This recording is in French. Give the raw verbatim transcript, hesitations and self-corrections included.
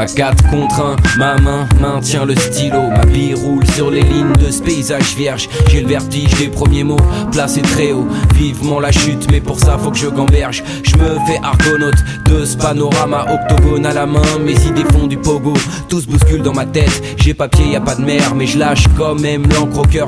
quatre contre un, ma main maintient le stylo. Ma bille roule sur les lignes de ce paysage vierge. J'ai le vertige des premiers mots, placés très haut. Vivement la chute, mais pour ça faut que je gamberge. Je me fais argonaute de ce panorama, octogone à la main. Mes idées font du pogo, tout se bouscule dans ma tête. J'ai papier, y a pas de mer, mais je lâche quand même l'encre au cœur.